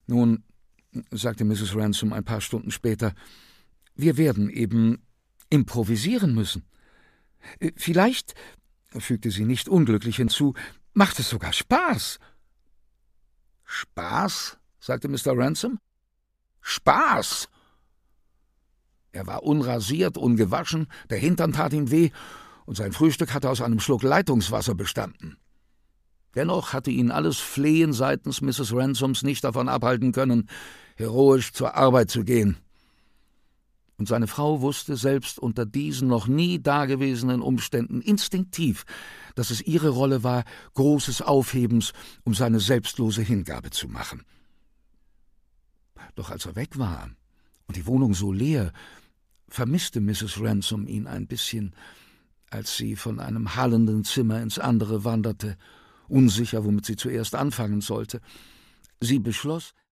Nun, sagte Mrs. Ransom ein paar Stunden später, wir werden eben improvisieren müssen. Vielleicht, fügte sie nicht unglücklich hinzu, macht es sogar Spaß. »Spaß?« sagte Mr. Ransom. »Spaß?« Er war unrasiert, ungewaschen, der Hintern tat ihm weh, und sein Frühstück hatte aus einem Schluck Leitungswasser bestanden. Dennoch hatte ihn alles Flehen seitens Mrs. Ransoms nicht davon abhalten können, heroisch zur Arbeit zu gehen. Und seine Frau wusste selbst unter diesen noch nie dagewesenen Umständen instinktiv, dass es ihre Rolle war, großes Aufhebens um seine selbstlose Hingabe zu machen. Doch als er weg war und die Wohnung so leer, vermisste Mrs. Ransom ihn ein bisschen, als sie von einem hallenden Zimmer ins andere wanderte, unsicher, womit sie zuerst anfangen sollte. Sie beschloss,